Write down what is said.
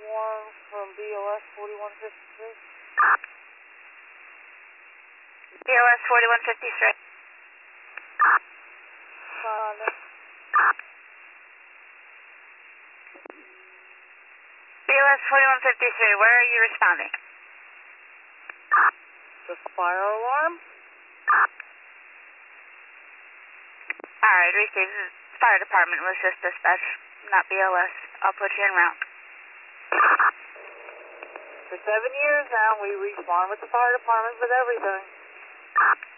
alarm from BOS 4153. BOS 4153. BOS 4153, where are you responding? The fire alarm? Alright, received. Fire department was just dispatch, not BOS. I'll put you en route. For 7 years now, we respond with the fire department with everything.